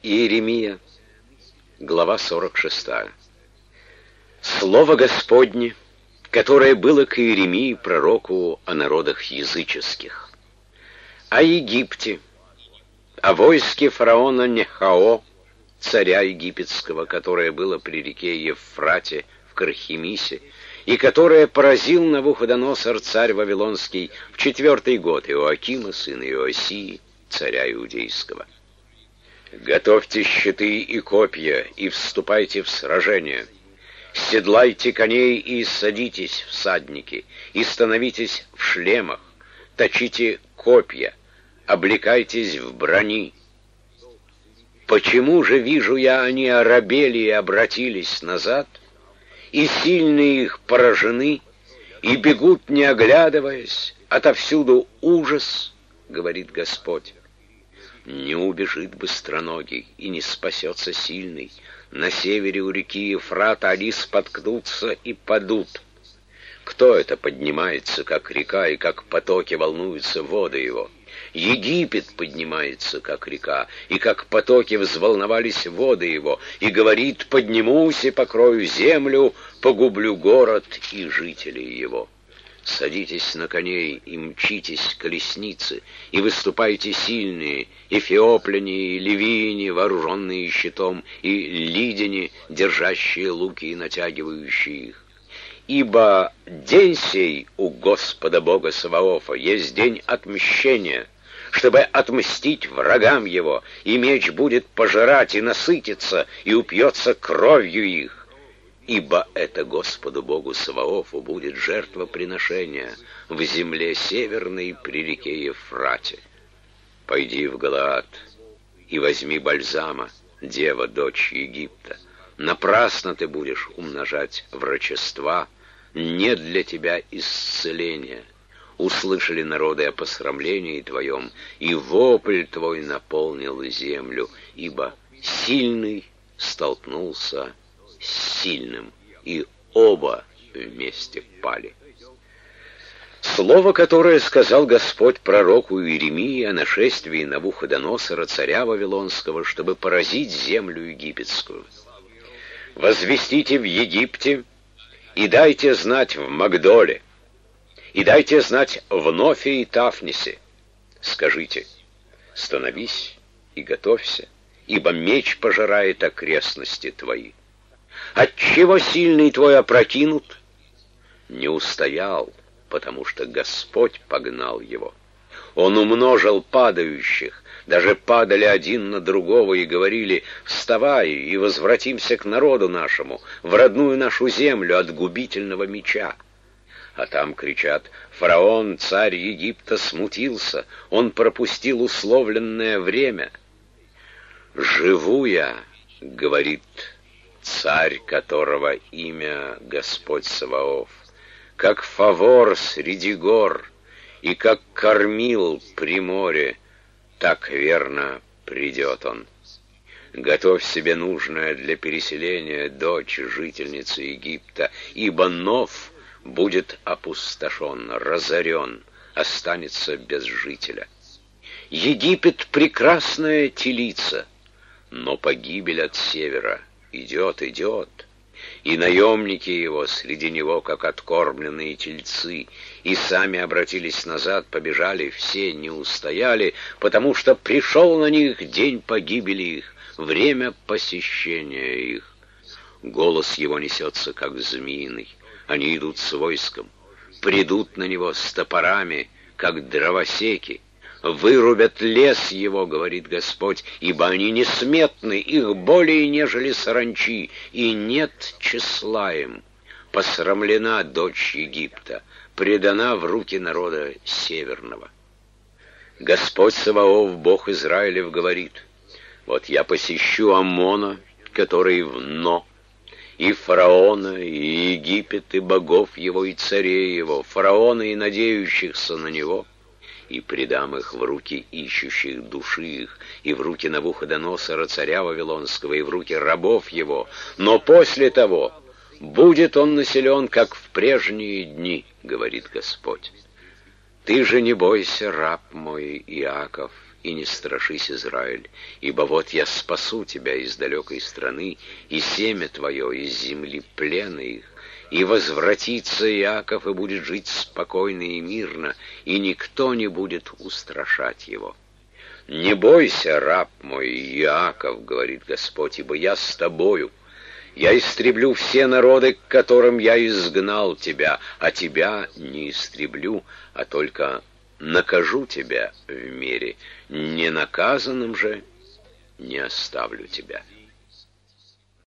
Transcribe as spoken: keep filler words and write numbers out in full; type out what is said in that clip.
Иеремия, глава сорок шестая. Слово Господне, которое было к Иеремии, пророку о народах языческих, о Египте, о войске фараона Нехао, царя египетского, которое было при реке Евфрате в Кархемисе, и которое поразил Навуходоносор, царь Вавилонский, в четвертый год Иоакима, сына Иосии, царя Иудейского. Готовьте щиты и копья, и вступайте в сражение. Седлайте коней и садитесь, всадники, и становитесь в шлемах, точите копья, облекайтесь в брони. Почему же вижу я, они оробели и обратились назад, и сильные их поражены, и бегут, не оглядываясь, отовсюду ужас, говорит Господь. Не убежит быстроногий, и не спасется сильный. На севере у реки Ефрата они споткнутся и падут. Кто это поднимается, как река, и как потоки волнуются воды его? Египет поднимается, как река, и как потоки взволновались воды его, и говорит: поднимусь и покрою землю, погублю город и жителей его. Садитесь на коней и мчитесь колесницы, и выступайте сильные, эфиопляне и ливийне, вооруженные щитом, и лидяне, держащие луки и натягивающие их. Ибо день сей у Господа Бога Саваофа есть день отмщения, чтобы отмстить врагам его, и меч будет пожирать и насытиться, и упьется кровью их. Ибо это Господу Богу Саваофу будет жертвоприношение в земле северной при реке Ефрате. Пойди в Галаад и возьми бальзама, дева, дочь Египта. Напрасно ты будешь умножать врачества, нет для тебя исцеления. Услышали народы о посрамлении твоем, и вопль твой наполнил землю, ибо сильный столкнулся с сильным, и оба вместе пали. Слово, которое сказал Господь пророку Иеремии о нашествии Навуходоносора, царя Вавилонского, чтобы поразить землю египетскую. «Возвестите в Египте, и дайте знать в Магдоле, и дайте знать в Нофе и Тафнесе. Скажите: становись и готовься, ибо меч пожирает окрестности твои. Отчего сильный твой опрокинут? Не устоял, потому что Господь погнал его. Он умножил падающих, даже падали один на другого и говорили: вставай и возвратимся к народу нашему, в родную нашу землю от губительного меча. А там кричат: фараон, царь Египта, смутился, он пропустил условленное время. Живу я, говорит царь, которого имя Господь Саваоф, как фавор среди гор, и как кормил при море, так верно придет он. Готовь себе нужное для переселения, дочь жительницы Египта, ибо Нов будет опустошен, разорен, останется без жителя. Египет — прекрасная телица, но погибель от севера идет, идет, и наемники его среди него, как откормленные тельцы, и сами обратились назад, побежали, все не устояли, потому что пришел на них день погибели их, время посещения их. Голос его несется, как змеиный, они идут с войском, придут на него с топорами, как дровосеки. Вырубят лес его, говорит Господь, ибо они несметны, их более, нежели саранчи, и нет числа им. Посрамлена дочь Египта, предана в руки народа северного. Господь Саваоф, Бог Израилев, говорит: вот я посещу Аммона, который в Но, и фараона, и Египет, и богов его, и царей его, фараона и надеющихся на него, и предам их в руки ищущих души их, и в руки Навуходоносора, царя Вавилонского, и в руки рабов его. Но после того будет он населен, как в прежние дни, говорит Господь. Ты же не бойся, раб мой Иаков, и не страшись, Израиль, ибо вот я спасу тебя из далекой страны, и семя твое из земли плена их, и возвратится Иаков, и будет жить спокойно и мирно, и никто не будет устрашать его. Не бойся, раб мой Иаков, говорит Господь, ибо я с тобою. Я истреблю все народы, к которым я изгнал тебя, а тебя не истреблю, а только накажу тебя в мире, ненаказанным же не оставлю тебя».